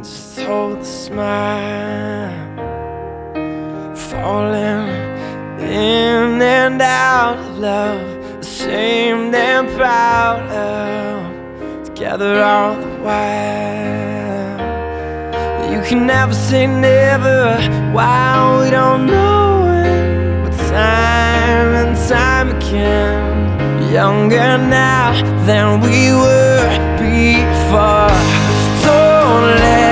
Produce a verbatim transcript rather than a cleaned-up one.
just hold the smile, falling in and out of love, ashamed and proud of, together all the while. You can never say never while we don't know it, but time and time again, younger now than we were before. Don't let